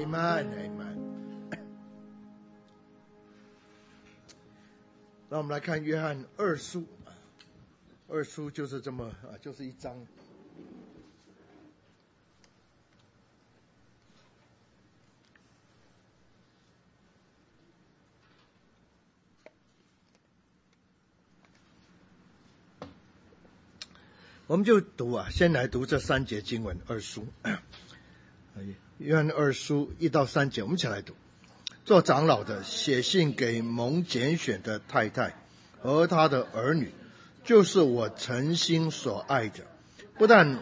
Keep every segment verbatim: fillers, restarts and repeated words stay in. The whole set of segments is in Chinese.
Amen, Amen。那我们来看约翰二书，二书就是这么啊，就是一章。我们就读啊，先来读这三节经文，二书，约翰二书一到三节，我们一起来读。做长老的写信给蒙拣选的太太和他的儿女，就是我诚心所爱的，不但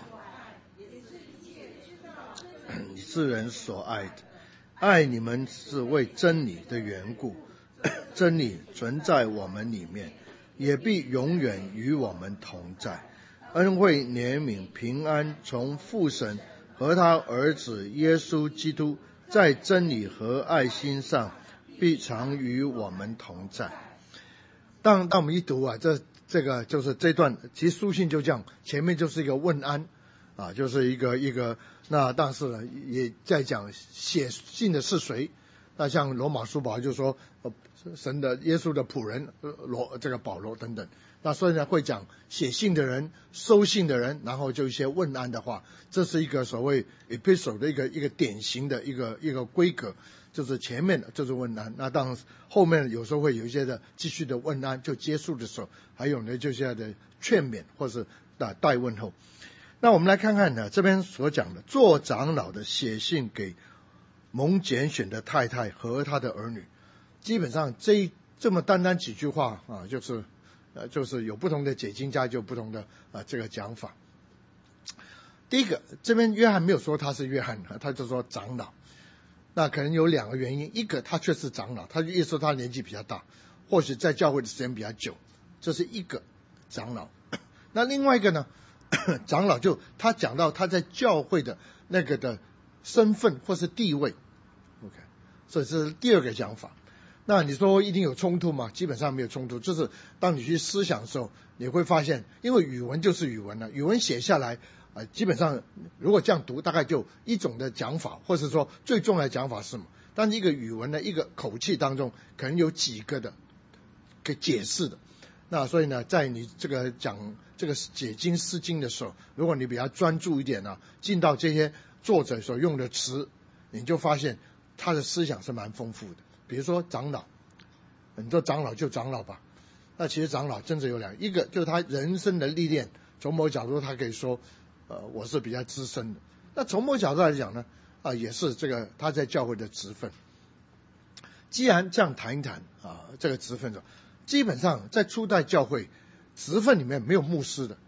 你是人所爱的，爱你们是为真理的缘故，真理存在我们里面，也必永远与我们同在。恩惠怜悯平安从父神和他儿子耶稣基督在真理和爱心上必常与我们同在。当当我们一读啊，这这个就是这段，其实书信就这样，前面就是一个问安啊，就是一个一个，那但是呢也在讲写信的是谁。那像罗马书保就说、呃、神的耶稣的仆人罗这个保罗等等，那所以呢会讲写信的人、收信的人，然后就一些问安的话，这是一个所谓 epistle 的一个一个典型的一个一个规格，就是前面的就是问安，那当然后面有时候会有一些的继续的问安，就结束的时候还有呢就现在的劝勉或是代问候。那我们来看看呢这边所讲的，做长老的写信给蒙拣选的太太和他的儿女，基本上这这么单单几句话啊，就是呃就是有不同的解经家就有不同的啊这个讲法。第一个，这边约翰没有说他是约翰，他就说长老。那可能有两个原因，一个他确实长老，他意思说他年纪比较大，或许在教会的时间比较久，这是一个长老。那另外一个呢，长老就他讲到他在教会的那个的身份或是地位 ，OK， 所以这是第二个讲法。那你说一定有冲突吗？基本上没有冲突，就是当你去思想的时候，你会发现，因为语文就是语文了，语文写下来啊、呃，基本上如果这样读，大概就一种的讲法，或是说最重要的讲法是什么？但是一个语文的一个口气当中，可能有几个的给解释的。那所以呢，在你这个讲这个解经释经的时候，如果你比较专注一点呢、啊，进到这些作者所用的词，你就发现他的思想是蛮丰富的。比如说长老，很多长老就长老吧，那其实长老真的有两个，一个就是他人生的历练，从某角度他可以说，呃，我是比较资深的。那从某角度来讲呢，啊、呃，也是这个他在教会的职分。既然这样谈一谈啊、呃，这个职分的，基本上在初代教会职分里面没有牧师的，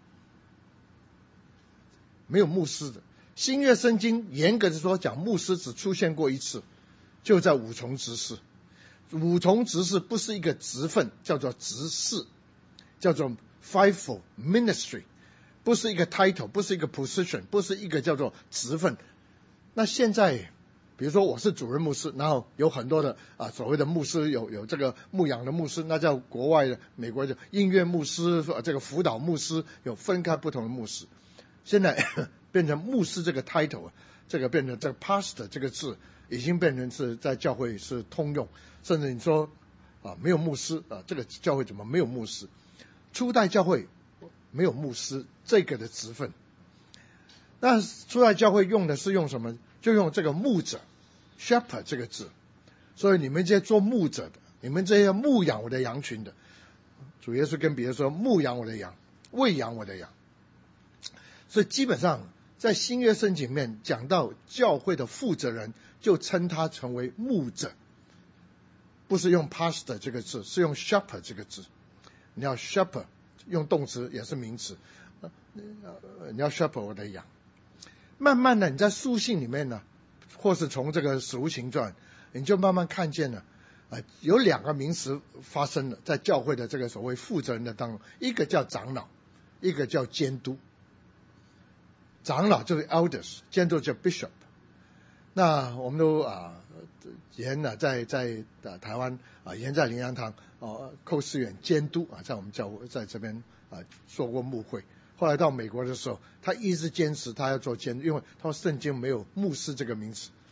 没有牧师的。新约圣经严格的说讲，牧师只出现过一次，就在五重执事。五重执事不是一个职分，叫做执事，叫做 fivefold ministry， 不是一个 title， 不是一个 position， 不是一个叫做职分。那现在比如说我是主任牧师，然后有很多的啊所谓的牧师，有有这个牧养的牧师，那叫国外的美国的音乐牧师，这个辅导牧师，有分开不同的牧师。现在变成牧师这个 title， 这个变成这个 pastor 这个字已经变成是在教会是通用，甚至你说啊没有牧师啊，这个教会怎么没有牧师？初代教会没有牧师这个的职分，那初代教会用的是用什么？就用这个牧者 shepherd 这个字。所以你们这些做牧者的，你们这些牧养我的羊群的，主耶稣跟别人说牧养我的羊，喂养我的羊。所以基本上在新约圣经里面讲到教会的负责人，就称他成为牧者，不是用 pastor 这个字，是用 shepherd 这个字。你要 shepherd 用动词也是名词，你要 shepherd 我的羊。慢慢的你在书信里面呢，或是从这个使徒行传，你就慢慢看见了呃，有两个名词发生了在教会的这个所谓负责人的当中，一个叫长老，一个叫监督。长老就是 elders， 监督叫 bishop。 那我们都啊原呢在在啊台湾啊原在灵粮堂啊寇思远监督啊在我们教会在这边啊做过牧会，后来到美国的时候他一直坚持他要做监督，因为他说圣经没有牧师这个名词。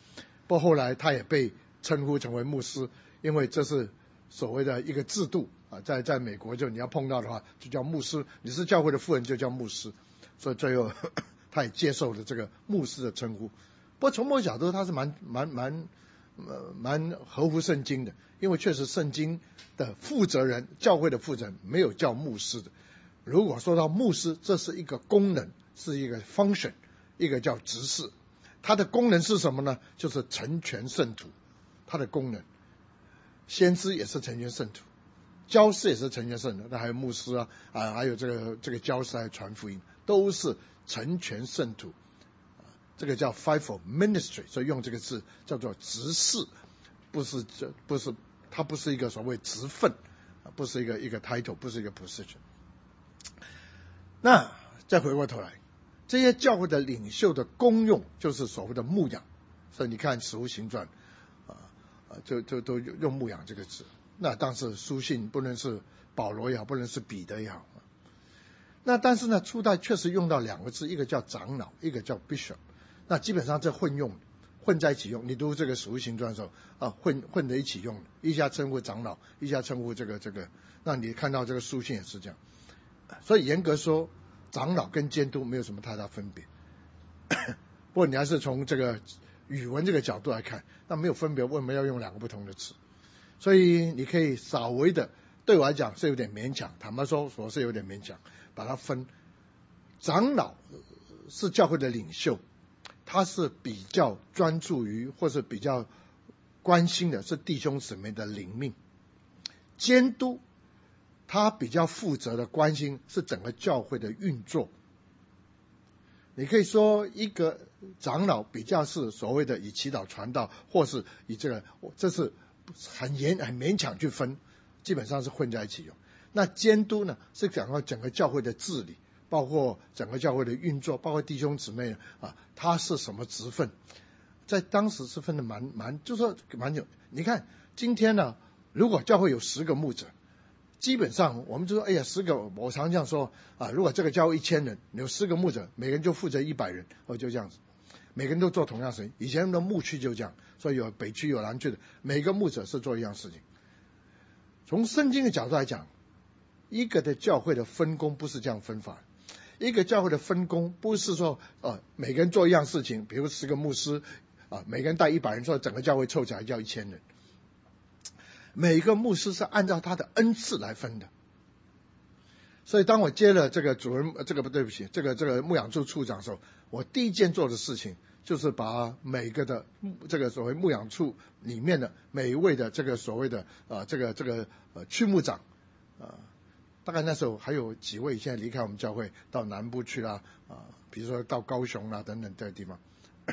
不过后来他也被称呼成为牧师，因为这是所谓的一个制度啊，在在美国就你要碰到的话就叫牧师，你是教会的妇人就叫牧师，所以最后他也接受了这个牧师的称呼。不过从某个角度他是蛮蛮蛮呃蛮合乎圣经的，因为确实圣经的负责人，教会的负责人没有叫牧师的。如果说到牧师，这是一个功能，是一个 function， 一个叫执事。它的功能是什么呢？就是成全圣徒。它的功能，先知也是成全圣徒，教士也是成全圣徒，那还有牧师啊啊，还有这个这个教士还有传福音，都是成全圣徒。这个叫 fivefold ministry， 所以用这个字叫做执事，不是这不是它不是一个所谓职分，不是一个一个 title， 不是一个 position。那再回过头来，这些教会的领袖的功用就是所谓的牧养，所以你看《使徒行传》啊啊，就就都用牧养这个字。那当时书信不论是保罗也好，不论是彼得也好，那但是呢，初代确实用到两个字，一个叫长老，一个叫 bishop。那基本上这混用，混在一起用。你读这个《使徒行传》的时候啊，混混在一起用，一下称呼长老，一下称呼这个这个。那你看到这个书信也是这样。所以严格说，长老跟监督没有什么太大分别。不过你还是从这个语文这个角度来看，那没有分别，为什么要用两个不同的词？所以你可以稍微的，对我来讲是有点勉强，坦白说，我是有点勉强，把它分。长老是教会的领袖，他是比较专注于或是比较关心的是弟兄姊妹的灵命。监督他比较负责的关心是整个教会的运作。你可以说一个长老比较是所谓的以祈祷传道，或是以这个，这是很严很勉强去分，基本上是混在一起用。那监督呢，是讲到整个教会的治理，包括整个教会的运作，包括弟兄姊妹啊，他是什么职分，在当时是分的蛮蛮，就说蛮有。你看今天呢，如果教会有十个牧者，基本上我们就说，哎呀，十个，我常这样说啊，如果这个教会一千人，有十个牧者，每个人就负责一百人，哦，就这样子，每个人都做同样事情。以前的牧区就这样，所以有北区有南区的，每个牧者是做一样事情。从圣经的角度来讲，一个的教会的分工不是这样分法。一个教会的分工不是说，呃，每个人做一样事情，比如十个牧师啊，每个人带一百人，说整个教会凑起来叫一千人。每个牧师是按照他的恩赐来分的。所以当我接了这个主任，这个不对不起，这个这个牧养处处长的时候，我第一件做的事情就是把每个的这个所谓牧养处里面的每一位的这个所谓的呃这个这个呃区牧长啊、呃，大概那时候还有几位现在离开我们教会到南部去啦啊、呃，比如说到高雄啦等等这个地方。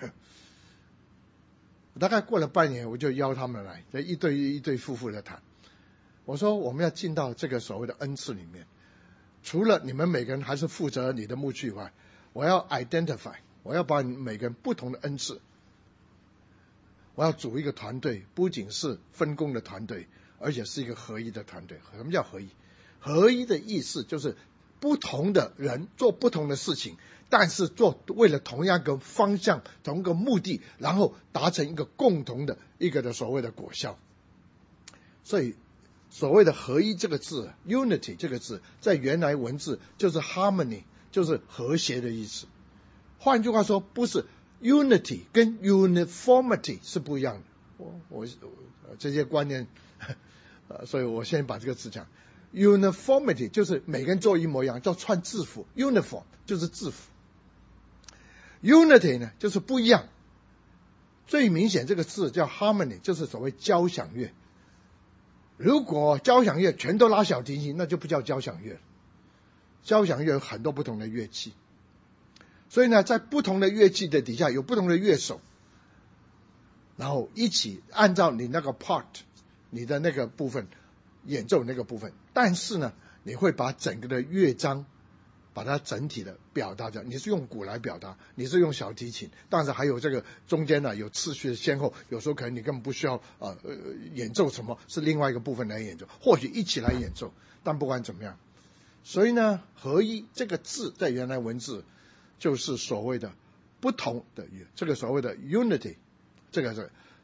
大概过了半年，我就邀他们来，就一对一对夫妇的谈。我说我们要进到这个所谓的恩赐里面，除了你们每个人还是负责你的牧区以外，我要 identify， 我要把你每个人不同的恩赐，我要组一个团队，不仅是分工的团队，而且是一个合一的团队。什么叫合一？合一的意思就是不同的人做不同的事情，但是做为了同样一个方向，同一个目的，然后达成一个共同的一个的所谓的果效。所以所谓的合一这个字 unity 这个字在原来文字就是 harmony， 就是和谐的意思。换句话说，不是 unity 跟 uniformity 是不一样的。我我这些观念，呃，所以我先把这个字讲。uniformity 就是每个人做一模一样，叫穿制服。uniform 就是制服。unity 呢就是不一样。最明显这个字叫 harmony， 就是所谓交响乐。如果交响乐全都拉小提琴，那就不叫交响乐了。交响乐有很多不同的乐器，所以呢，在不同的乐器的底下有不同的乐手，然后一起按照你那个 part， 你的那个部分演奏那个部分，但是呢，你会把整个的乐章把它整体的表达掉。你是用鼓来表达，你是用小提琴，但是还有这个中间呢有次序的先后，有时候可能你根本不需要呃呃演奏什么，是另外一个部分来演奏，或许一起来演奏，但不管怎么样，所以呢，合一这个字在原来文字就是所谓的不同的这个所谓的 unity， 这个是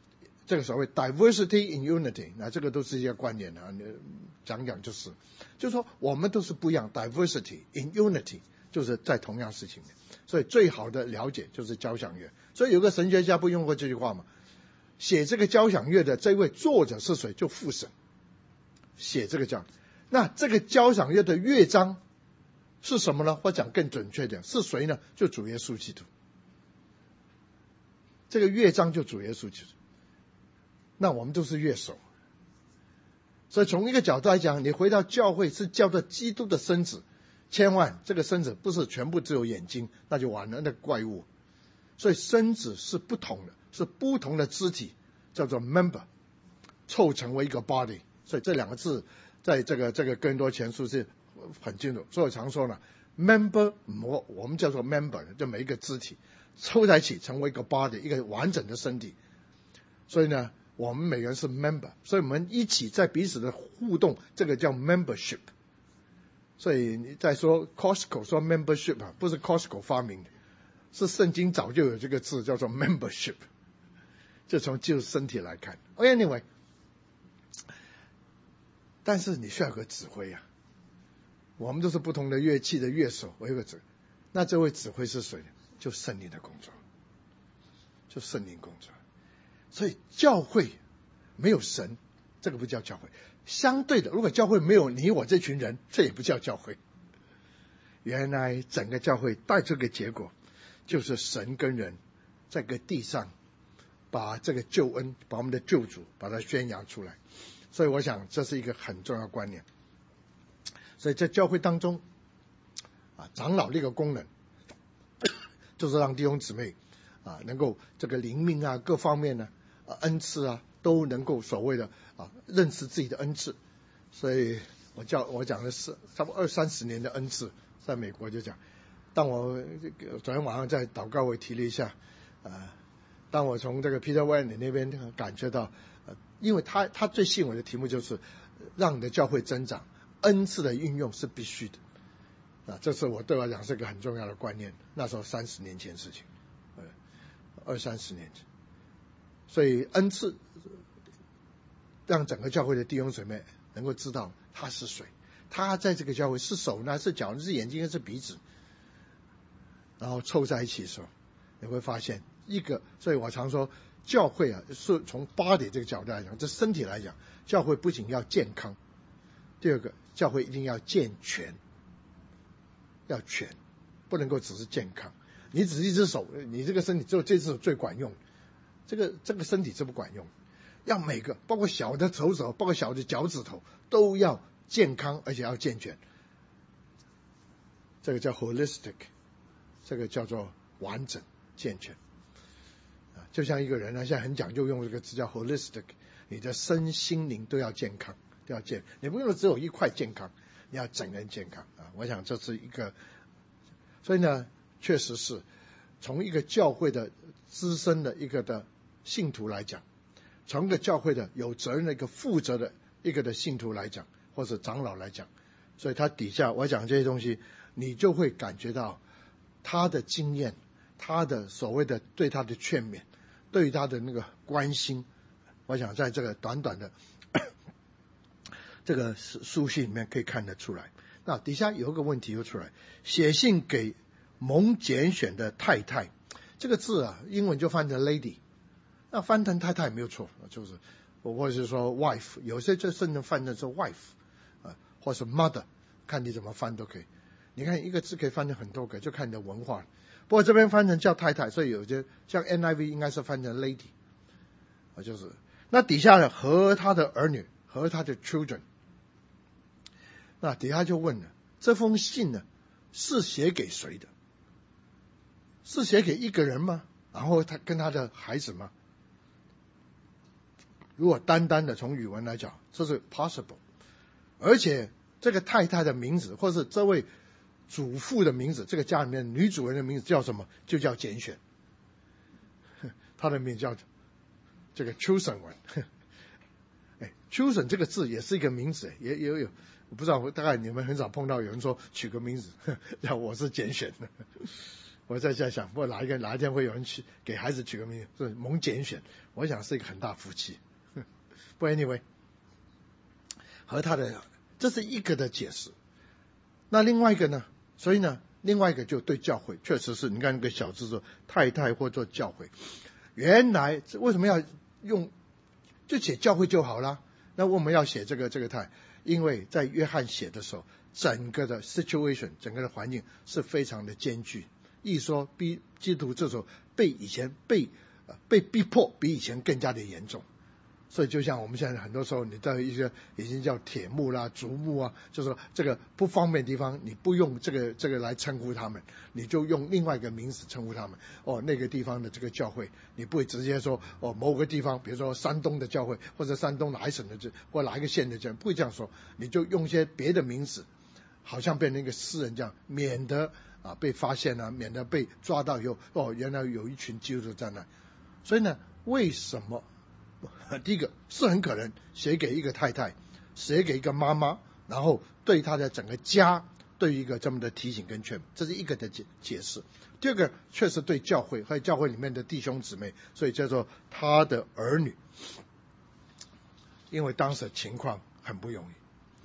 这个所谓 diversity in unity， 那这个都是一些观点啊，讲讲就是，就是说我们都是不一样 ，diversity in unity 就是在同样事情里，所以最好的了解就是交响乐。所以有个神学家不用过这句话嘛，写这个交响乐的这位作者是谁？就父神写这个交，那这个交响乐的乐章是什么呢？或讲更准确点，是谁呢？就主耶稣基督。这个乐章就主耶稣基督。那我们都是乐手，所以从一个角度来讲，你回到教会是叫做基督的身子，千万这个身子不是全部只有眼睛，那就完了，那个怪物。所以身子是不同的，是不同的肢体，叫做 member， 凑成为一个 body。所以这两个字在这个这个哥林多前书是很清楚。所以我常说呢 ，member 我我们叫做 member， 就每一个肢体凑在一起成为一个 body， 一个完整的身体。所以呢，我们每个人是 member， 所以我们一起在彼此的互动，这个叫 membership。所以你在说 Costco 说 membership 啊，不是 Costco 发明的，是圣经早就有这个字叫做 membership， 就从旧身体来看。Anyway， 但是你需要有个指挥啊，我们都是不同的乐器的乐手，我有个指，那这位指挥是谁呢？就圣灵的工作，就圣灵工作。所以教会没有神，这个不叫教会。相对的，如果教会没有你我这群人，这也不叫教会。原来整个教会带这个结果，就是神跟人在个地上把这个救恩，把我们的救主把它宣扬出来。所以我想这是一个很重要的观念。所以在教会当中啊，长老的一个功能就是让弟兄姊妹啊能够这个灵命啊各方面呢啊恩赐啊都能够所谓的啊认识自己的恩赐。所以我叫我讲的是差不多二三十年的恩赐，在美国就讲。当我昨天晚上在祷告我提了一下啊，当我从这个 Peter Wayne 那边感觉到，呃，因为他他最吸引我的题目就是让你的教会增长，恩赐的运用是必须的啊，这是我对我来讲是一个很重要的观念。那时候三十年前的事情，呃，二三十年前，所以恩赐让整个教会的弟兄姊妹能够知道他是谁，他在这个教会是手呢，是脚呢，是眼睛，是鼻子，然后凑在一起的时候，你会发现一个。所以我常说，教会啊，是从 body 这个角度来讲，这身体来讲，教会不仅要健康，第二个，教会一定要健全，要全，不能够只是健康。你只是一只手，你这个身体只有这只手最管用，这个这个身体是不管用。要每个，包括小的手手，包括小的脚趾头，都要健康，而且要健全。这个叫 holistic， 这个叫做完整健全。啊，就像一个人呢，现在很讲究用这个词叫 holistic， 你的身心灵都要健康，都要健。你不能只有一块健康，你要整个人健康啊！我想这是一个，所以呢，确实是从一个教会的资深的一个的信徒来讲，从一个教会的有责任的一个负责的一个的信徒来讲，或者长老来讲，所以他底下我讲这些东西，你就会感觉到他的经验，他的所谓的对他的劝勉，对于他的那个关心，我想在这个短短的这个书信里面可以看得出来。那底下有一个问题又出来，写信给蒙拣选的太太，这个字啊，英文就翻成 lady， 那翻成太太没有错，就是或者是说 wife， 有些就甚至翻成是 wife， 啊，或是 mother， 看你怎么翻都可以。你看一个字可以翻成很多个，就看你的文化。不过这边翻成叫太太，所以有些像 N I V 应该是翻成 lady， 啊，就是那底下的和他的儿女，和他的 children， 那底下就问了，这封信呢是写给谁的？是写给一个人吗？然后他跟他的孩子吗？如果单单的从语文来讲，这是 possible， 而且这个太太的名字，或是这位主妇的名字，这个家里面女主人的名字叫什么？就叫拣选，她的名字叫这个 chosen one。哎 ，chosen 这个字也是一个名字，也也有，我不知道，大概你们很少碰到有人说取个名字，叫我是拣选的。 我在在想，不过哪一个哪一天会有人去给孩子取个名字，是蒙拣选，我想是一个很大福气。不 anyway， 和他的这是一个的解释。那另外一个呢？所以呢，另外一个就对教会，确实是你看那个小字说太太或做教会，原来为什么要用就写教会就好了？那我们要写这个这个太，因为在约翰写的时候，整个的 situation， 整个的环境是非常的艰巨。一说逼基督徒这时候被以前被、呃、被逼迫比以前更加的严重，所以就像我们现在很多时候你在一些已经叫铁幕啦、竹幕啊，就是说这个不方便的地方，你不用这个这个来称呼他们，你就用另外一个名词称呼他们。哦，那个地方的这个教会，你不会直接说哦某个地方，比如说山东的教会，或者山东哪一省的或哪一个县的教会，不会这样说，你就用一些别的名词，好像变成一个诗人这样，免得啊被发现啊，免得被抓到以后，哦原来有一群基督徒在那。所以呢，为什么？第一个是很可能写给一个太太，写给一个妈妈，然后对他的整个家对一个这么的提醒跟劝，这是一个的解解释。第二个确实对教会和教会里面的弟兄姊妹，所以叫做他的儿女，因为当时情况很不容易。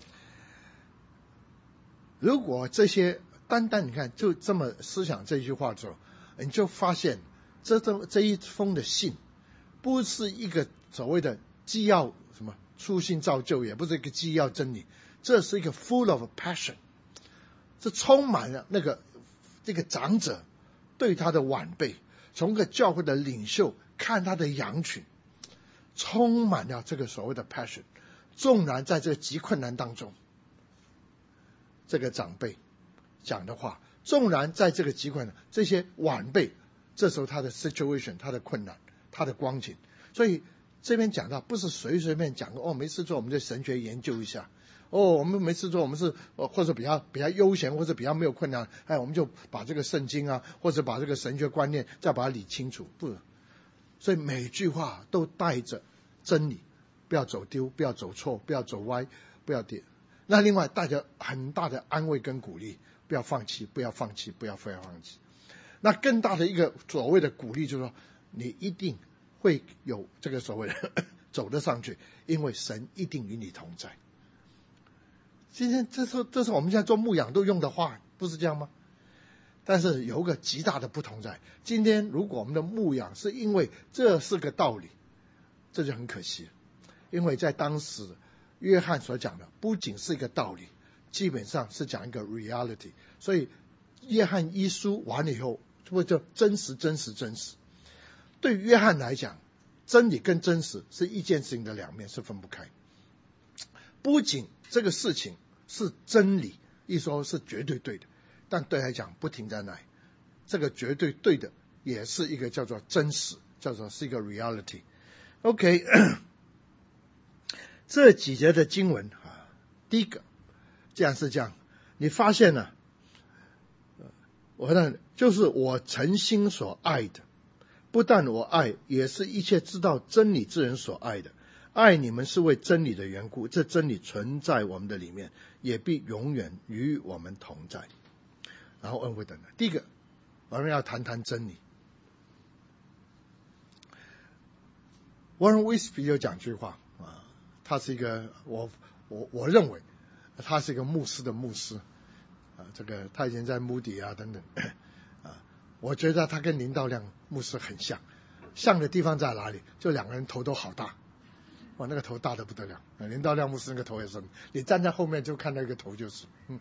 如果这些单单你看就这么思想这句话之后，你就发现这这一封的信不是一个所谓的纪要什么初心造就，也不是一个纪要真理，这是一个 full of passion， 是充满了那个这个长者对他的晚辈，从个教会的领袖看他的羊群，充满了这个所谓的 passion。 纵然在这个极困难当中，这个长辈讲的话，纵然在这个极困难，这些晚辈这时候他的 situation， 他的困难，他的光景，所以这边讲到不是随随便讲哦，没事做我们就神学研究一下，哦我们没事做我们是、呃、或者比较比较悠闲，或者比较没有困难，哎我们就把这个圣经啊，或者把这个神学观念再把它理清楚，不，所以每句话都带着真理，不要走丢，不要走错，不要走歪，不要跌。那另外带着很大的安慰跟鼓励，不要放弃，不要放弃，不要非要放弃。那更大的一个所谓的鼓励就是说，你一定会有这个所谓的走得上去，因为神一定与你同在。今天这是这是我们现在做牧养都用的话，不是这样吗？但是有个极大的不同在，今天如果我们的牧养是因为这是个道理，这就很可惜，因为在当时约翰所讲的不仅是一个道理，基本上是讲一个 reality。 所以约翰一书完了以后，或者真实真实真实，对约翰来讲，真理跟真实是一件事情的两面，是分不开。不仅这个事情是真理，一说是绝对对的，但对他来讲不停在那里，这个绝对对的也是一个叫做真实，叫做是一个 reality。 OK， 这几节的经文啊，第一个这样是这样，你发现了、啊、我呢就是我诚心所爱的，不但我爱，也是一切知道真理之人所爱的。爱你们是为真理的缘故，这真理存在我们的里面，也必永远与我们同在。然后恩惠等等，第一个我们要谈谈真理。Warren Wiersbe有讲句话啊，他是一个我我我认为他是一个牧师的牧师啊，这个他以前在穆迪啊等等啊，我觉得他跟林道亮牧师很像，像的地方在哪里？就两个人头都好大，哇，那个头大得不得了。林道亮牧师那个头也是，你站在后面就看到一个头就是。嗯，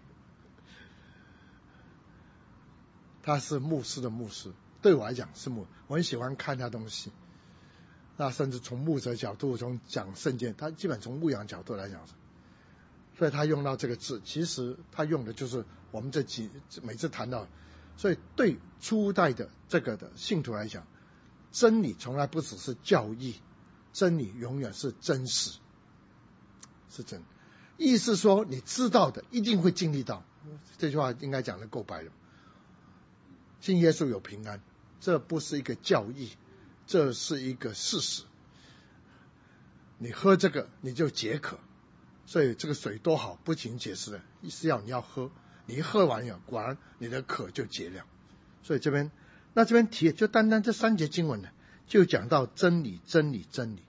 他是牧师的牧师，对我来讲是牧，我很喜欢看他东西。那甚至从牧者角度，从讲圣经，他基本从牧养角度来讲，所以他用到这个字，其实他用的就是我们这几每次谈到，所以对初代的这个的信徒来讲，真理从来不只是教义，真理永远是真实，是真。意思说你知道的一定会经历到，这句话应该讲得够白了。信耶稣有平安，这不是一个教义，这是一个事实。你喝这个你就解渴，所以这个水多好，不仅解释了是要你要喝，你一喝完了，果然你的渴就解了。 所以这边，那这边提就单单这三节经文呢，就讲到真理，真理，真理。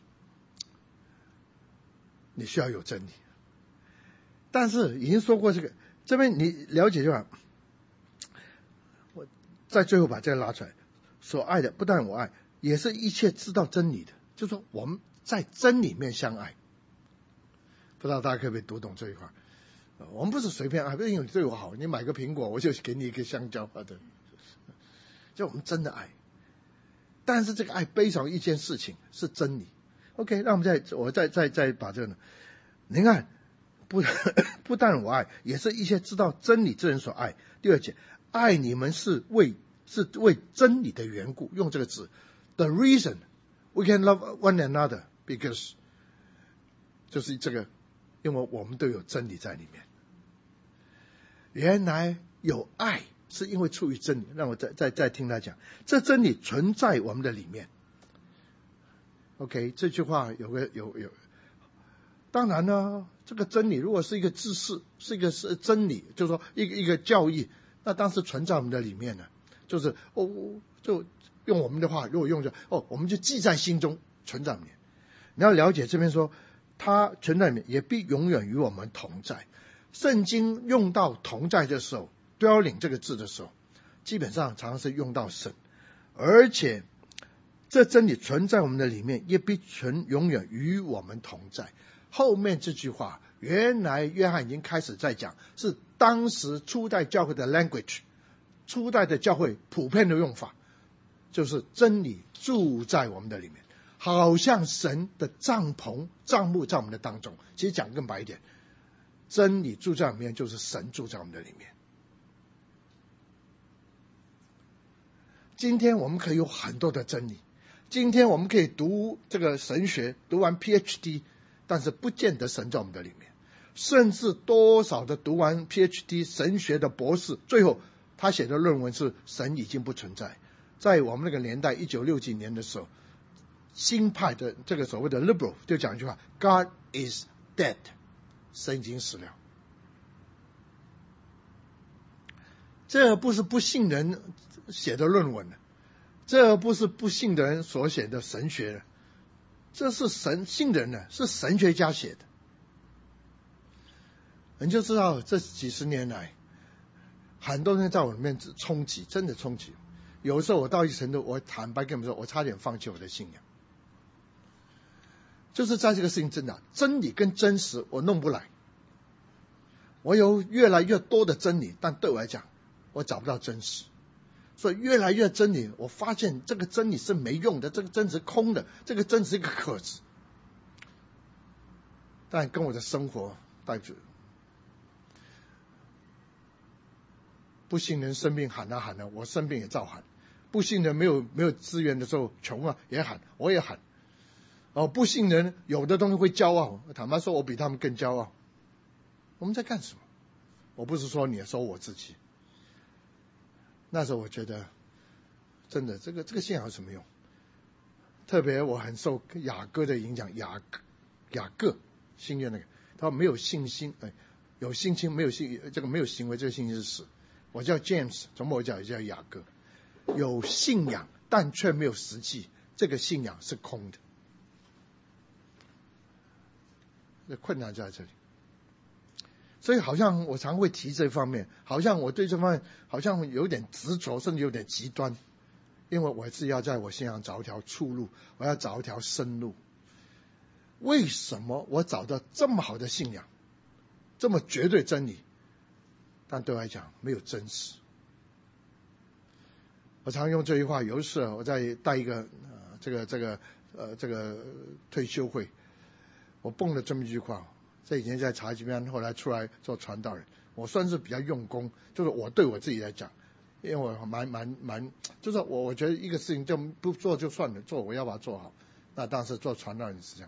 你需要有真理，但是已经说过这个，这边你了解就好。我在最后把这个拉出来，所爱的不但我爱，也是一切知道真理的，就是说我们在真理面相爱。不知道大家可不可以读懂这一块？我们不是随便爱，因为你对我好，你买个苹果我就给你一个香蕉，对，就我们真的爱。但是这个爱背上一件事情是真理。OK， 那我们再我再再再把这个呢，您看，不不但我爱，也是一些知道真理之人所爱。第二节，爱你们是为是为真理的缘故，用这个字 ，the reason we can love one another because 就是这个，因为我们都有真理在里面。原来有爱是因为出于真理，让我再再再听他讲，这真理存在我们的里面。OK， 这句话有个有有，当然呢，这个真理如果是一个知识，是一个是真理，就是说一个一个教义，那当时存在我们的里面呢，就是哦，就用我们的话，如果用着哦，我们就记在心中，存在里面。你要了解这边说，它存在里面，也必永远与我们同在。圣经用到同在的时候 ，dwelling 这个字的时候，基本上常常是用到神，而且这真理存在我们的里面，也必存永远与我们同在。后面这句话，原来约翰已经开始在讲，是当时初代教会的 language， 初代的教会普遍的用法，就是真理住在我们的里面，好像神的帐篷帐幕在我们的当中。其实讲更白一点，真理住在里面，就是神住在我们的里面。今天我们可以有很多的真理，今天我们可以读这个神学，读完 P H D， 但是不见得神在我们的里面。甚至多少的读完 P H D 神学的博士，最后他写的论文是神已经不存在。在我们那个年代一九六几年的时候，新派的这个所谓的 liberal 就讲一句话 God is dead， 神已经死了。这不是不信人写的论文，这不是不信的人所写的神学，这是神信的人呢，是神学家写的。你就知道这几十年来，很多人在我里面冲击，真的冲击。有时候我到一程度，我坦白跟你们说，我差点放弃我的信仰。就是在这个事情真的，真理跟真实我弄不来。我有越来越多的真理，但对我来讲，我找不到真实。所以越来越真理，我发现这个真理是没用的，这个真实空的，这个真实是一个壳子。但跟我的生活带着，不信人生病喊啊喊啊，我生病也照喊；不信人没有没有资源的时候穷啊也喊，我也喊。哦，不信人有的东西会骄傲，坦白说，我比他们更骄傲。我们在干什么？我不是说你，说我自己。那时候我觉得，真的，这个这个信仰有什么用？特别我很受雅各的影响，雅雅各新约那个，他说没有信心，哎，有信心没有信，这个没有行为，这个信心是死。我叫 James， 从某角也叫雅各，有信仰但却没有实际，这个信仰是空的。这困难就在这里。所以好像我常会提这方面，好像我对这方面好像有点执着，甚至有点极端，因为我是要在我信仰找一条出路，我要找一条生路。为什么我找到这么好的信仰，这么绝对真理，但对我来讲没有真实？我常用这句话，有一次我在带一个、呃、这个这个呃这个退休会，我蹦了这么一句话。这以前在茶几边，后来出来做传道人，我算是比较用功，就是我对我自己来讲，因为我蛮蛮蛮，就是我我觉得一个事情就不做就算了，做我要把它做好。那当时做传道人是这样，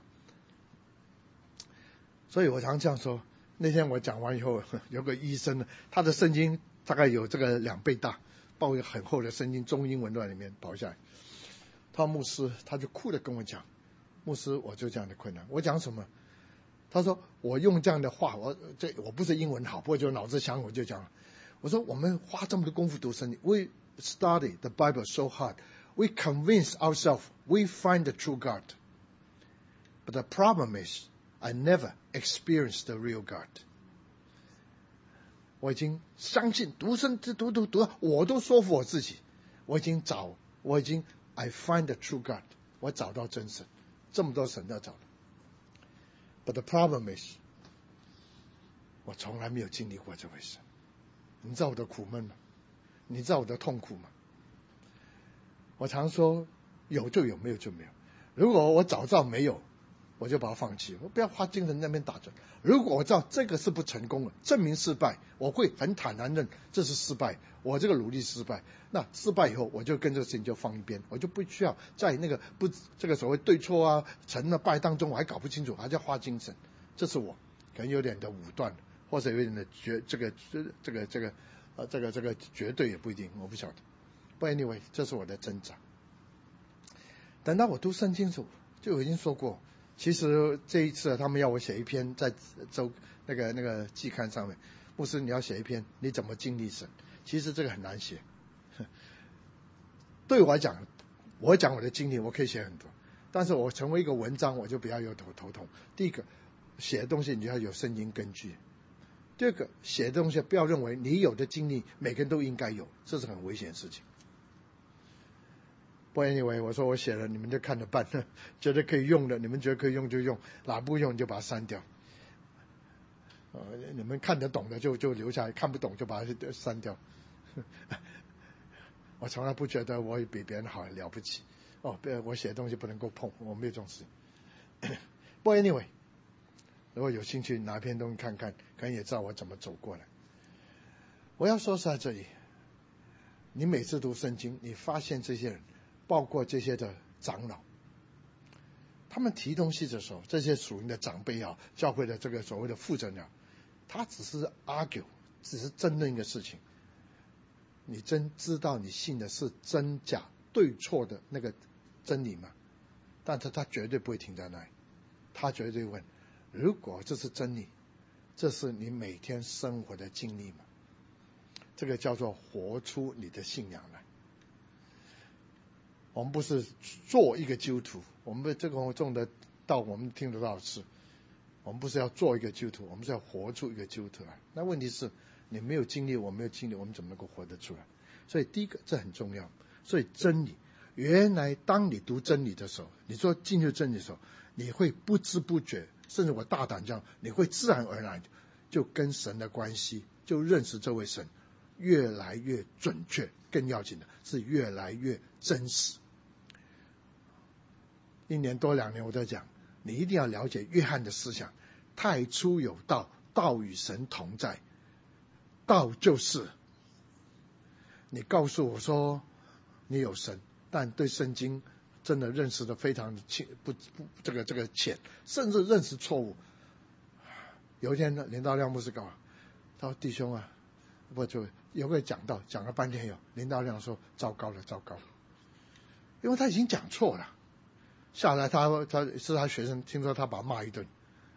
所以我常这样说。那天我讲完以后，有个医生呢，他的圣经大概有这个两倍大，抱一个很厚的圣经，中英文都在里面跑下来。他牧师他就哭着跟我讲，牧师我就这样的困难，我讲什么？他说我用这样的话，我这我不是英文好，不过就脑子想我就讲了。我说我们花这么多功夫读圣经，为 study the Bible so hard, we convince ourselves we find the true God. But the problem is, I never experienced the real God. 我已经相信读圣经读读读，我都说服我自己，我已经找，我已经 I find the true God， 我找到真神，这么多神都找到。But the problem is， 我从来没有经历过这回事。你知道我的苦闷吗？你知道我的痛苦吗？我常说，有就有，没有就没有。如果我早知道没有，我就把它放弃，我不要花精神在那边打转。如果我知道这个是不成功了，证明失败，我会很坦然认这是失败，我这个努力失败。那失败以后，我就跟这个事情就放一边，我就不需要在那个不这个所谓对错啊、成了败当中，我还搞不清楚，还在花精神。这是我可能有点的武断，或者有点的绝这个这个这个呃这个这个绝对也不一定，我不晓得。But anyway， 这是我的挣扎。等到我读圣经的时候，就已经说过。其实这一次他们要我写一篇在周那个那个季刊上面，牧师你要写一篇你怎么经历神，其实这个很难写。对我来讲，我讲我的经历我可以写很多，但是我成为一个文章我就比较有头头痛。第一个，写的东西你要有圣经根据；第二个，写的东西不要认为你有的经历每个人都应该有，这是很危险的事情。But anyway， 我说我写了，你们就看着办，觉得可以用的，你们觉得可以用就用，哪不用就把它删掉。呃，你们看得懂的就就留下来，看不懂就把它删掉。我从来不觉得我比别人好，了不起。哦，我写的东西不能够碰，我没有这种事。But anyway， 如果有兴趣拿篇东西看看，可能也知道我怎么走过来。我要说是在这里，你每次读圣经，你发现这些人。包括这些的长老，他们提东西的时候，这些属灵的长辈啊，教会的这个所谓的负责人，他只是 argue， 只是争论一个事情。你真知道你信的是真假对错的那个真理吗？但是他绝对不会停在那里，他绝对问：如果这是真理，这是你每天生活的经历吗？这个叫做活出你的信仰来。我们不是做一个基督徒，我们这个种的道我们听得到是，我们不是要做一个基督徒，我们是要活出一个基督徒来。那问题是你没有经历，我没有经历，我们怎么能够活得出来？所以第一个这很重要。所以真理，原来当你读真理的时候，你说进入真理的时候，你会不知不觉，甚至我大胆讲，你会自然而然就跟神的关系，就认识这位神越来越准确，更要紧的是越来越真实。一年多两年我在讲，你一定要了解约翰的思想，太初有道，道与神同在，道就是你告诉我说你有神，但对圣经真的认识的非常的浅，不不这个这个浅，甚至认识错误。有一天呢，林道亮牧师告他说：“弟兄啊，不就有个讲道讲了半天有，林道亮说糟糕了，糟糕了，因为他已经讲错了。”下来他他是他学生，听说他把他骂一顿。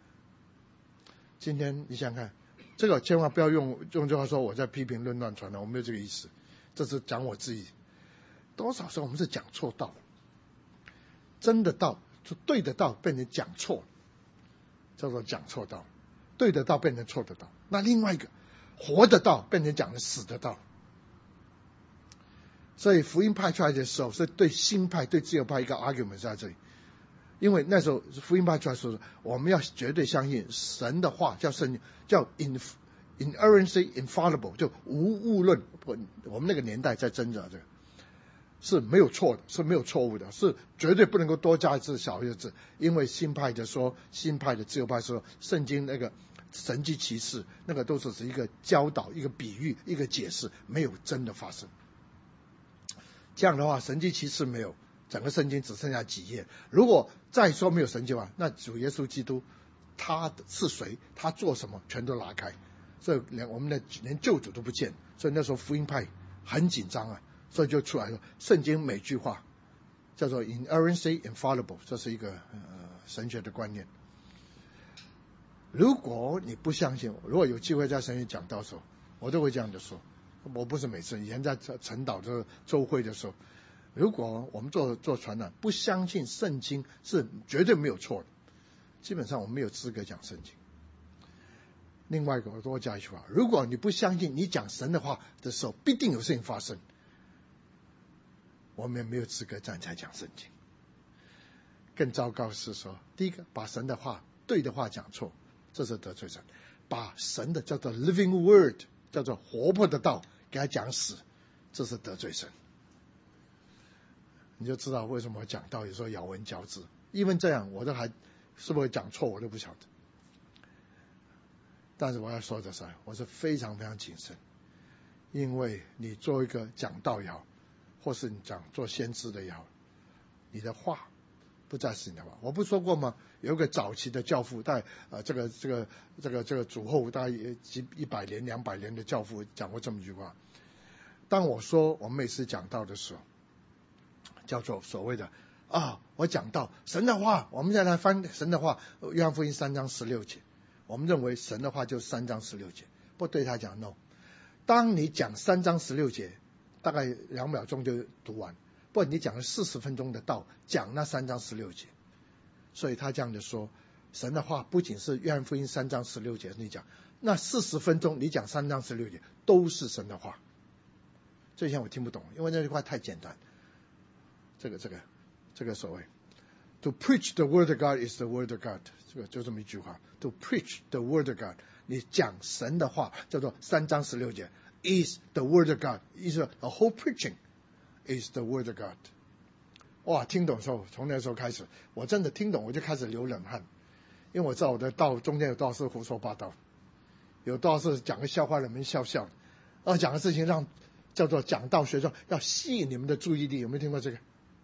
今天你想想看，这个千万不要用用这话说我在批评论断传了，我没有这个意思，这是讲我自己。多少时候我们是讲错道，真的道就对的道变成讲错，叫做讲错道，对的道变成错的道。那另外一个活的道变成讲的死的道。所以福音派出来的时候，是对新派对自由派一个 argument 在这里。因为那时候福音派出来说，我们要绝对相信神的话，叫圣经，叫 inerrancy infallible， 就无误论。我们那个年代在挣扎这个是没有错的，是没有错误的，是绝对不能够多加一字少一字。因为新派的说，新派的自由派说，圣经那个神迹奇事，那个都只是一个教导、一个比喻、一个解释，没有真的发生。这样的话，神迹奇事没有，整个圣经只剩下几页。如果再说没有神迹的话，那主耶稣基督他是谁，他做什么，全都拿开，所以连我们的连救主都不见。所以那时候福音派很紧张啊，所以就出来了，圣经每句话叫做 inerrancy infallible， 这是一个呃神学的观念。如果你不相信，如果有机会在神学讲道的时候，我都会这样的说。 我不是每次，以前在陈岛的周会的时候，如果我们做做传染不相信圣经是绝对没有错的，基本上我们没有资格讲圣经。另外一个我多加一句话，如果你不相信你讲神的话的时候必定有事情发生，我们也没有资格站起来讲圣经。更糟糕是说，第一个把神的话对的话讲错，这是得罪神；把神的叫做 living word 叫做活泼的道给他讲死，这是得罪神。你就知道为什么讲道有时候咬文嚼字，因为这样我都还是不是讲错我都不晓得。但是我要说的是，我是非常非常谨慎，因为你做一个讲道也好，或是你讲做先知的也好，你的话不再是你的话。我不说过吗？有一个早期的教父，在呃这个这个这个这个主后大概几一百年两百年的教父讲过这么一句话。当我说我们每次讲道的时候，叫做所谓的啊，我讲到神的话，我们再来翻神的话，约翰福音三章十六节。我们认为神的话就三章十六节，不对他讲 no。当你讲三章十六节，大概两秒钟就读完，不然你讲了四十分钟的道，讲那三章十六节。所以他这样的说，神的话不仅是约翰福音三章十六节你讲，那四十分钟你讲三章十六节都是神的话。这些我听不懂，因为那句话太简单。这个这个这个所谓 To preach the word of God is the word of God， 这个就这么一句话。To preach the word of God， 你讲神的话叫做三章十六节 is the word of God， 意思 the whole preaching is the word of God。 哇，听懂的时候，从那时候开始，我真的听懂，我就开始流冷汗，因为我知道我的道中间有多少是胡说八道，有多少是讲个笑话人们笑笑的，而讲的事情让叫做讲道学说要吸引你们的注意力，有没有听过这个？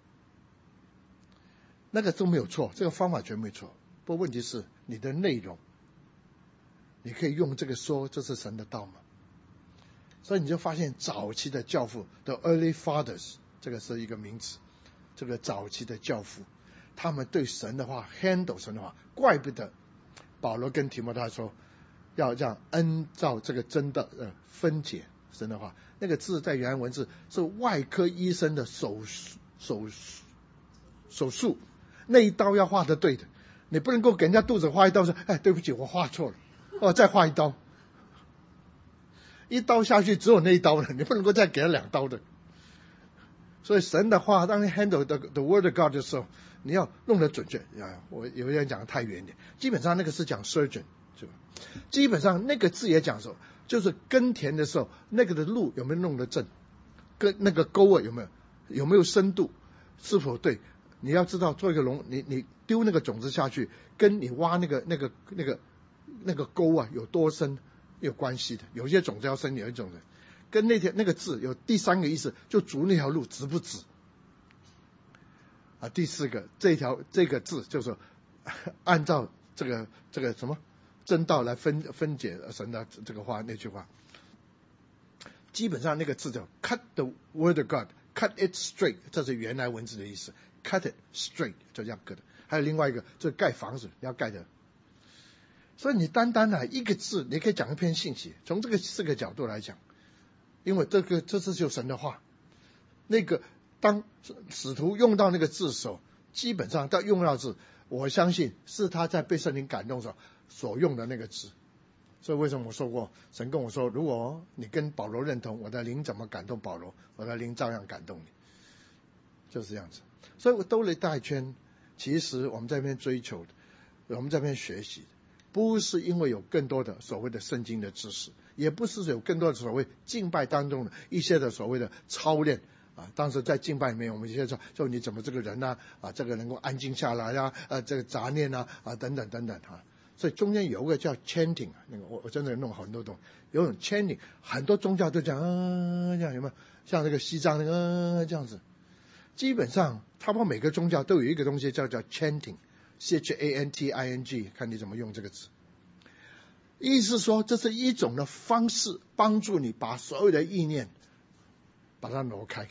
那个都没有错，这个方法绝没错。不过问题是你的内容，你可以用这个说这是神的道吗？所以你就发现早期的教父 the early fathers， 这个是一个名词，这个早期的教父，他们对神的话 handle 神的话，怪不得保罗跟提摩太说要这样按照这个真的呃分解神的话。那个字在原来文字是外科医生的手手手术，那一刀要画得对的，你不能够给人家肚子画一刀说，哎，对不起，我画错了，哦，再画一刀，一刀下去只有那一刀了，你不能够再给他两刀的。所以神的话，当你 handle the, the word of God 的时候，你要弄得准确。啊，我有人讲得太远一点，基本上那个是讲 surgeon， 是吧？基本上那个字也讲说，就是耕田的时候，那个的路有没有弄得正，跟那个沟啊有没有有没有深度，是否对？你要知道，做一个农，你你丢那个种子下去，跟你挖那个那个那个那个沟啊有多深有关系的。有些种子要深，有一种的跟那条那个字有第三个意思，就逐那条路直不直啊。第四个，这条这个字就是按照这个这个什么真道来分分解神的这个话，那句话基本上那个字叫 cut the word of God，cut it straight， 这是原来文字的意思。cut it straight 就这样割的。还有另外一个就是盖房子要盖的。所以你单单啊一个字你可以讲一篇信息，从这个四个角度来讲，因为这个这是就神的话。那个当使徒用到那个字的时候，基本上到用到字，我相信是他在被圣灵感动的时候所用的那个字。所以为什么我说过，神跟我说，如果你跟保罗认同，我的灵怎么感动保罗，我的灵照样感动你，就是这样子。所以我兜了一大圈，其实我们在那边追求的，我们在那边学习的，不是因为有更多的所谓的圣经的知识，也不是有更多的所谓敬拜当中的一些的所谓的操练啊。当时在敬拜里面，我们一些说，就你怎么这个人呢、啊？啊，这个能够安静下来呀、啊，呃，这个杂念啊，啊，等等等等啊。所以中间有一个叫 chanting， 那个我我真的弄很多东西，有种 chanting， 很多宗教都讲啊，这样有没有？像那个西藏那个、啊、这样子。基本上差不多每个宗教都有一个东西叫叫 chanting，C H A N T I N G， 看你怎么用这个字。意思说这是一种的方式，帮助你把所有的意念把它挪开。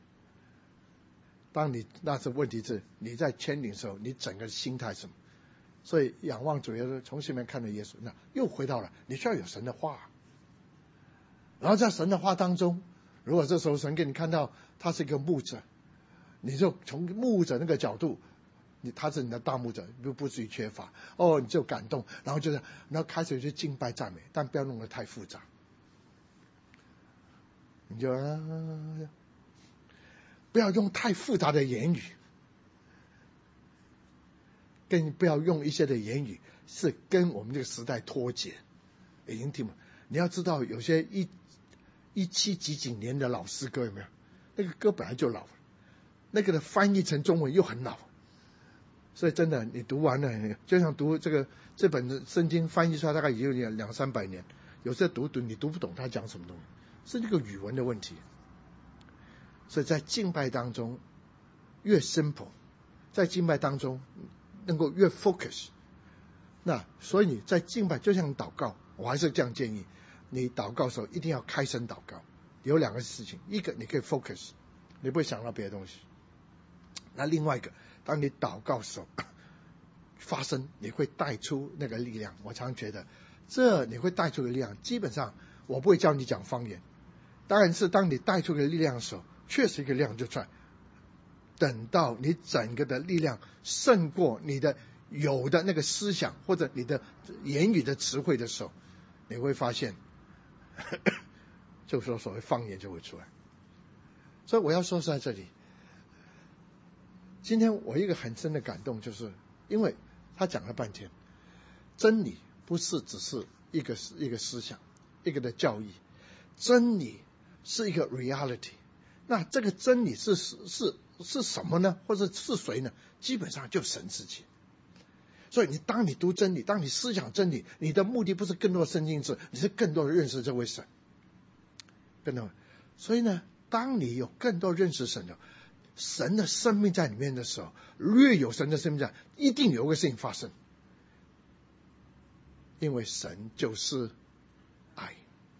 当你那是问题是你在 chanting 的时候，你整个心态是什么？所以仰望主耶稣，从前面看到耶稣，那又回到了你需要有神的话。 然后在神的话当中，如果这时候神给你看到他是一个牧者，你就从牧者那个角度，你他是你的大牧者，不不至于缺乏哦，你就感动，然后就是然后开始去敬拜赞美，但不要弄得太复杂，你就啊，不要用太复杂的言语，更不要用一些的言语是跟我们这个时代脱节。已经听了，你要知道有些一一七几几年的老诗歌有没有？那个歌本来就老，那个的翻译成中文又很老，所以真的你读完了，就像读这个这本圣经翻译出来大概也有两两三百年，有时候读读你读不懂他讲什么东西，是这个语文的问题。所以在敬拜当中越 simple， 在敬拜当中能够越 focus。那所以你在敬拜就像祷告，我还是这样建议，你祷告的时候一定要开声祷告。有两个事情，一个你可以 focus， 你不会想到别的东西。那另外一个，当你祷告的时候发声，你会带出那个力量。我常觉得这你会带出的力量，基本上我不会教你讲方言，当然是当你带出个力量的时候，确实一个力量就出来。等到你整个的力量胜过你的有的那个思想或者你的言语的词汇的时候，你会发现就说所谓方言就会出来。所以我要说是在这里，今天我一个很深的感动，就是因为他讲了半天，真理不是只是一个一个思想一个的教义，真理是一个 reality。 那这个真理是是是是什么呢？或者是谁呢？基本上就神自己。所以你当你读真理，当你思想真理，你的目的不是更多的圣经字，你是更多的认识这位神，更多。所以呢，当你有更多认识神的神的生命在里面的时候，略有神的生命在，一定有个事情发生，因为神就是爱。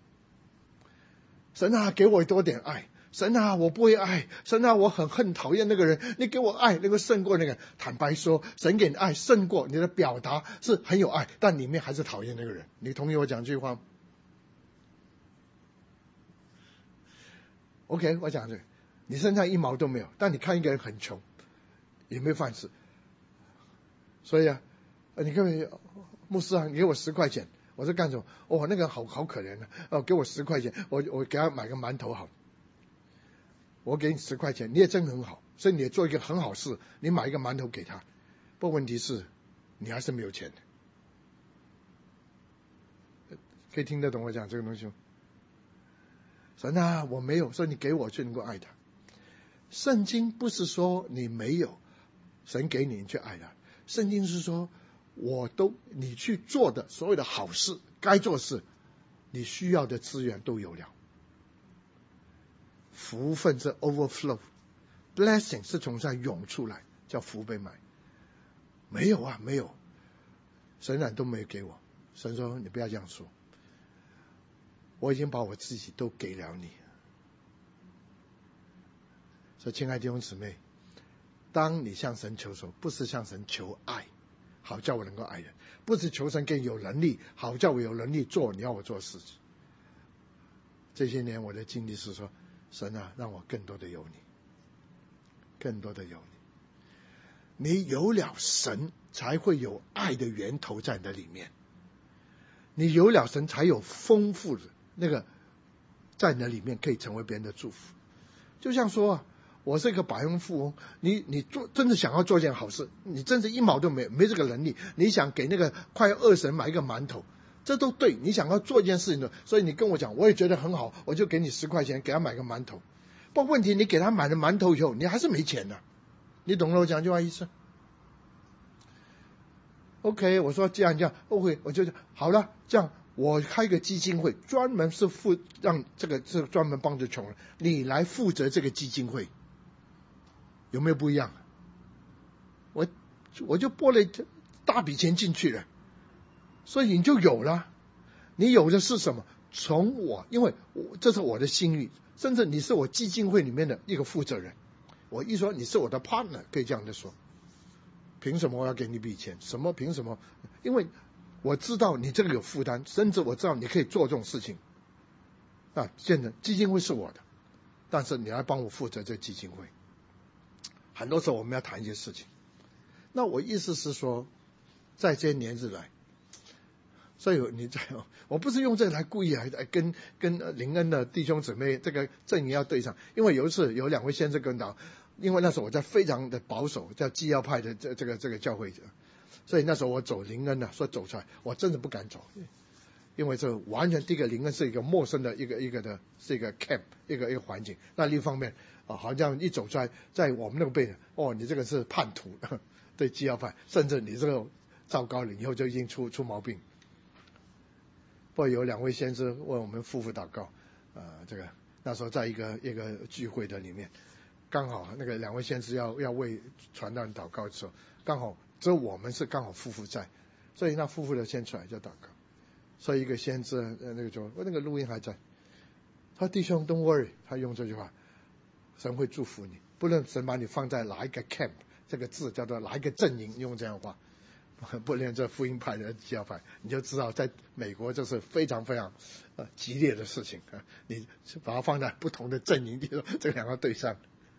神啊，给我多点爱。神啊，我不会爱。神啊，我很恨讨厌那个人，你给我爱能够胜过那个。坦白说，神给你爱胜过你的表达是很有爱，但里面还是讨厌那个人。你同意我讲这句话吗？ OK， 我讲这个，你身上一毛都没有，但你看一个人很穷，也没饭吃，所以啊，你看牧师啊，你给我十块钱，我说干什么？哦，那个好好可怜啊，哦，给我十块钱，我我给他买个馒头好。我给你十块钱，你也真很好，所以你也做一个很好事，你买一个馒头给他。不过问题是，你还是没有钱的。可以听得懂我讲这个东西吗？神啊，我没有，所以你给我就能够爱他。圣经不是说你没有，神给你你去爱他。圣经是说，我都你去做的所有的好事，该做事，你需要的资源都有了。福分是 overflow， blessing 是从上涌出来，叫福被买。没有啊，没有，神啊都没有给我。神说你不要这样说，我已经把我自己都给了你。所以亲爱的弟兄姊妹，当你向神求索，不是向神求爱，好叫我能够爱人，不是求神给你有能力，好叫我有能力做你要我做的事情。这些年我的经历是说，神啊，让我更多的有你，更多的有你。你有了神，才会有爱的源头在你的里面。你有了神，才有丰富的那个在你的里面，可以成为别人的祝福。就像说，我是一个百万富翁，你你做真的想要做件好事，你真是一毛都没有，没这个能力，你想给那个快要饿死人买一个馒头，这都对，你想要做一件事情的，所以你跟我讲，我也觉得很好，我就给你十块钱，给他买个馒头。不过问题，你给他买了馒头以后，你还是没钱呢、啊，你懂了我讲这话意思 ？OK， 我说这样这样 ，OK， 我就好了，这样我开个基金会，专门是负让这个是专门帮助穷人，你来负责这个基金会，有没有不一样？我我就拨了大笔钱进去了。所以你就有了，你有的是什么？从我，因为我这是我的信誉，甚至你是我基金会里面的一个负责人。我一说你是我的 partner， 可以这样的说。凭什么我要给你一笔钱？什么凭什么？因为我知道你这个有负担，甚至我知道你可以做这种事情。 那现在基金会是我的，但是你来帮我负责这基金会。很多时候我们要谈一些事情，那我意思是说，在这些年日来，所以你这样，我不是用这个来故意来跟跟林恩的弟兄姊妹这个阵营要对上，因为有一次有两位先生跟到，因为那时候我在非常的保守，叫基要派的这这个这个教会者，所以那时候我走林恩呢，说走出来，我真的不敢走，因为这完全第一个林恩是一个陌生的一个一个的，是一个 camp 一个一个环境，那另一方面啊，好像一走出来，在我们那个辈人，哦，你这个是叛徒，对基要派，甚至你这个糟糕了，以后就已经出出毛病。不过有两位先知为我们夫妇祷告，呃，这个那时候在一个一个聚会的里面，刚好那个两位先知要要为传道人祷告的时候，刚好只有我们是刚好夫妇在，所以那夫妇的先出来就祷告。所以一个先知呃那个就那个录音还在，他弟兄 don't worry， 他用这句话，神会祝福你，不论神把你放在哪一个 camp， 这个字叫做哪一个阵营，用这样的话。不练这福音派的基要派，你就知道在美国这是非常非常呃激烈的事情啊！你把它放在不同的阵营，比如说这两个对上，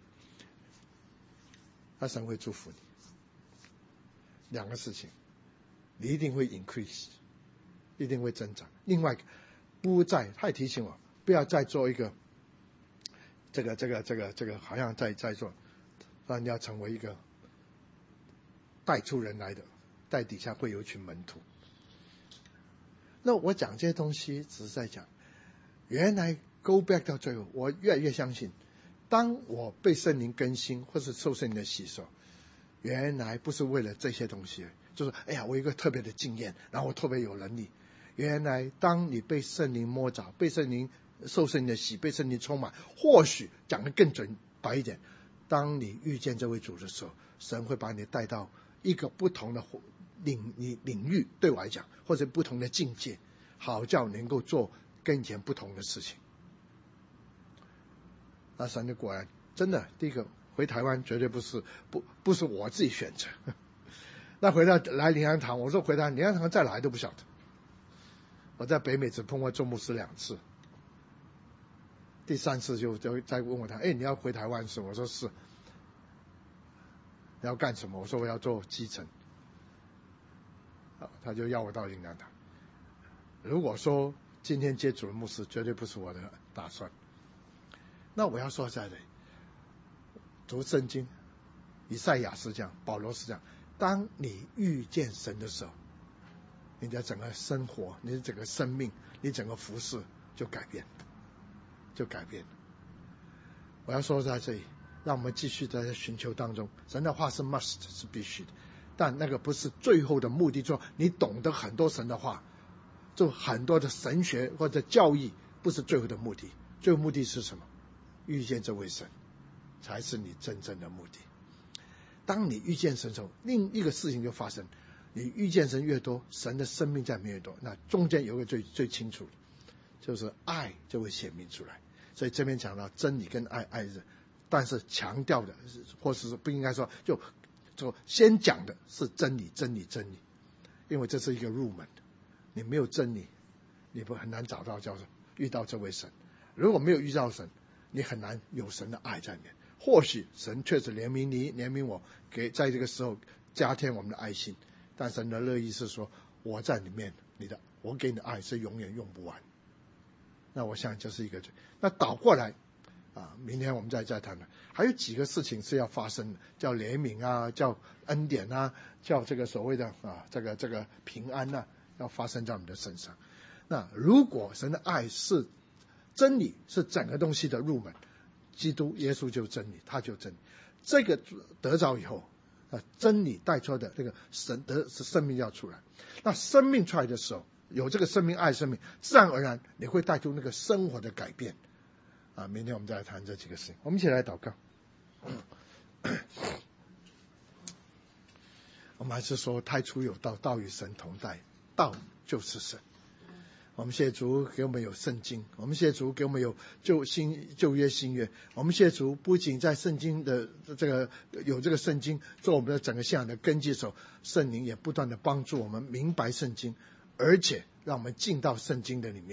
他神会祝福你。两个事情，你一定会 increase， 一定会增长。另外，不再，他也提醒我，不要再做一个这个这个这个这个，好像在在做，那你要成为一个带出人来的。在底下会有一群门徒。那我讲这些东西只是在讲，原来 go back 到最后，我越来越相信，当我被圣灵更新或是受圣灵的洗手，原来不是为了这些东西，就是哎呀我有一个特别的经验，然后我特别有能力。原来当你被圣灵摸着，被圣灵受圣灵的洗，被圣灵充满，或许讲得更准白一点，当你遇见这位主的时候，神会把你带到一个不同的领领域，对我来讲，或者不同的境界，好叫能够做跟以前不同的事情。那神的果然真的，第一个回台湾绝对不是不不是我自己选择。那回到来灵粮堂，我说回到灵粮堂再来都不晓得。我在北美只碰过周牧师两次，第三次就就再问我他，哎，你要回台湾是？我说是。你要干什么？我说我要做基层。他就要我到灵粮堂。如果说今天接主任牧师，绝对不是我的打算。那我要说在这里，读圣经，以赛亚是这样，保罗是这样。当你遇见神的时候，你的整个生活，你的整个生命，你整个服事就改变，就改变。我要说在这里，让我们继续在寻求当中，神的话是 must， 是必须的。但那个不是最后的目的，说你懂得很多神的话，就很多的神学或者教义，不是最后的目的。最后目的是什么？遇见这位神，才是你真正的目的。当你遇见神之后，另一个事情就发生，你遇见神越多，神的生命在面越多。那中间有一个最最清楚的，就是爱就会显明出来。所以这边讲到真理跟爱，爱是，但是强调的，或是不应该说就。就先讲的是真理，真理，真理，因为这是一个入门。你没有真理，你不很难找到叫做遇到这位神。如果没有遇到神，你很难有神的爱在里面。或许神确实怜悯你，怜悯我，给在这个时候加添我们的爱心。但神的乐意是说，我在里面，你的我给你的爱是永远用不完。那我想这是一个。那倒过来。啊，明天我们再再谈了。还有几个事情是要发生的，叫怜悯啊，叫恩典啊，叫这个所谓的啊，这个这个平安啊，要发生在我们的身上。那如果神的爱是真理，是整个东西的入门，基督耶稣就真理，他就真理。这个得着以后，啊，真理带出的这个神的生命要出来。那生命出来的时候，有这个生命爱生命，自然而然你会带出那个生活的改变。啊，明天我们再来谈这几个事情。我们一起来祷告。我们还是说，太初有道，道与神同在，道就是神。我们谢主给我们有圣经，我们谢主给我们有旧新旧约新约。我们谢主不仅在圣经的这个有这个圣经做我们的整个信仰的根基的时候，圣灵也不断的帮助我们明白圣经，而且让我们进到圣经的里面。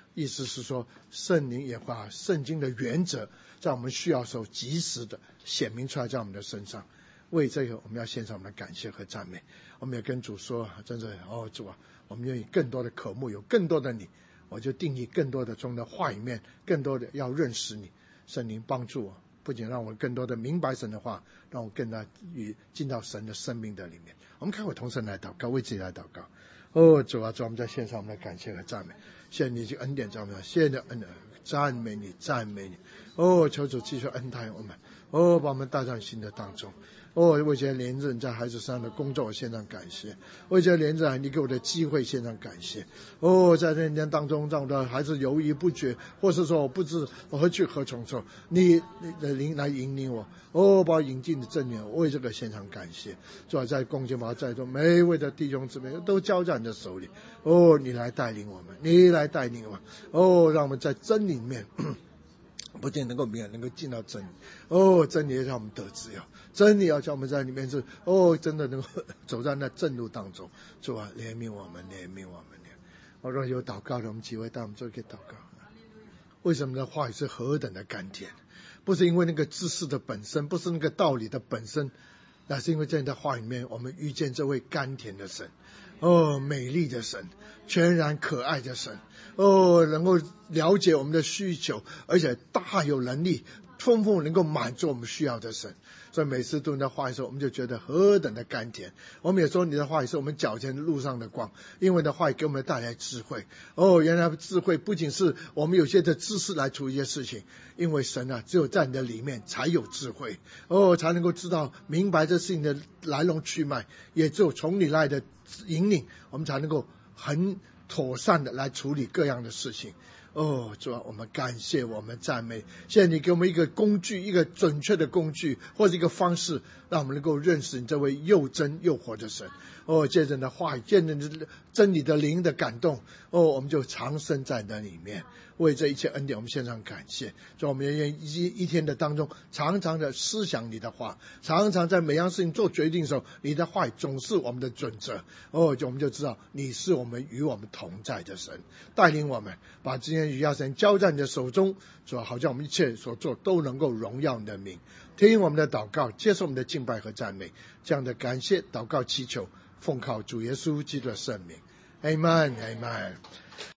意思是说，圣灵也把圣经的原则在我们需要的时候及时的显明出来在我们的身上。为这个我们要献上我们的感谢和赞美。我们也跟主说，真的哦主啊，我们愿意更多的渴慕，有更多的你，我就定义更多的从你的话里面，更多的要认识你。圣灵帮助我，不仅让我更多的明白神的话，让我更加与进到神的生命的里面。我们开会同声来祷告，为自己来祷告。哦主啊，主，我们在献上我们的感谢和赞美。谢谢你这恩典，赞美，谢谢你的恩典，赞美你，赞美你。哦，求主继续恩待我们，哦，把我们带上新的当中。哦，为这些连日你在孩子身上的工作，我献上感谢；为这些连日你给我的机会，献上感谢。哦，在这一年当中，让我的孩子犹豫不决，或是说我不知何去何从时候，你你的灵来引领我。哦，把我引进的正面，为这个献上感谢。主要在恭敬把在座每一位的弟兄姊妹都交在你的手里。哦，你来带领我们，你来带领我们。哦，让我们在真理里面。不仅能够明白，能够进到真理。哦，真理让我们得自由，真理要叫我们在里面是哦，真的能够走在那正路当中。主啊，怜悯我们，怜悯我们。我若有祷告的，我们几位带我们做一个祷告。为什么呢？话语是何等的甘甜，不是因为那个知识的本身，不是那个道理的本身，那是因为在你的话语里面，我们遇见这位甘甜的神。哦，美丽的神，全然可爱的神，哦，能够了解我们的需求，而且大有能力，丰富能够满足我们需要的神。所以每次读你的话语的时候，我们就觉得何等的甘甜。我们也说你的话语是我们脚前路上的光，因为你的话语给我们带来智慧。哦，原来智慧不仅是我们有些的知识来处理一些事情，因为神啊，只有在你的里面才有智慧，哦，才能够知道明白这事情的来龙去脉，也只有从你来的引领，我们才能够很妥善的来处理各样的事情。哦，主啊，我们感谢，我们赞美。现在你给我们一个工具，一个准确的工具，或者一个方式，让我们能够认识你这位又真又活的神。哦，借着你的话语，借着你的真理的灵的感动，哦，我们就长生在那里面。为这一切恩典，我们献上感谢。所以我们也愿意一天的当中，常常的思想你的话，常常在每样事情做决定的时候，你的话语总是我们的准则。哦，就我们就知道你是我们与我们同在的神，带领我们把今天与要神交在你的手中，说好像我们一切所做都能够荣耀你的名。听我们的祷告，接受我们的敬拜和赞美，这样的感谢祷告祈求，奉靠主耶稣基督的圣名。 Amen Amen。